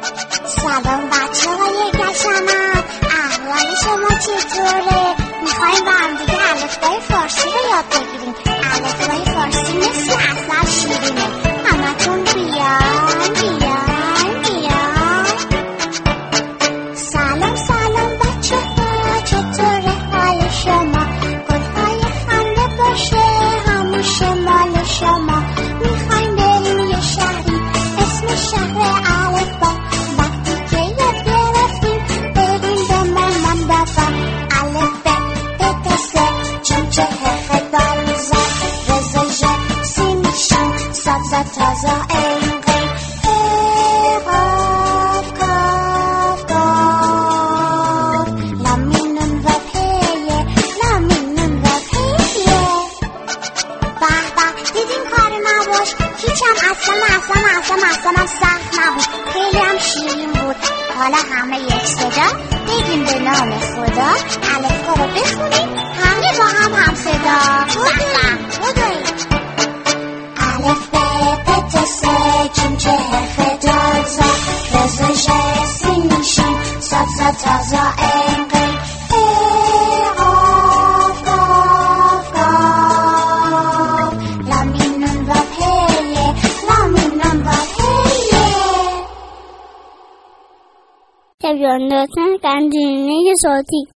سلام بچه های گشنم، احوال شما چطوره؟ میخواییم با هم دیگه الفبای فارسی رو یاد بگیریم. الفبای فارسی مثل عسل شیرینه. همتون بیان بیان بیان. سلام سلام بچه ها، چطوره حال شما؟ گلهای خنده باشه همیشه مال شما. میخوایم بریم یه شهری اسم شهر الفبا. وقتی که یاد گرفتیم بریم به مامان بابا. الف ب ت ت س ج ج ه خ دال ز ر ز ژ س ن ش صاد ضاد تا ظا عین غین ه قاف کاف قاف لام میم نون و پیه لام میم نون و پیه. به به دیدین کار نباش، هیچم اصلا سخت نبود، خیلی هم شیرین بود. حالا همه یک صدا بگیم به نام خدا الفبا رو بخونیم همه با هم صدا. بودویم الف ب ت ت س ج ج ه خ دال ز ر ز ژ س ن ش صاد ضاد تا ظا عین غین ه قاف کاف قاف لام میم نون و پیه لام میم نون و پیه. تبیان داشتن قندیلینه صوتی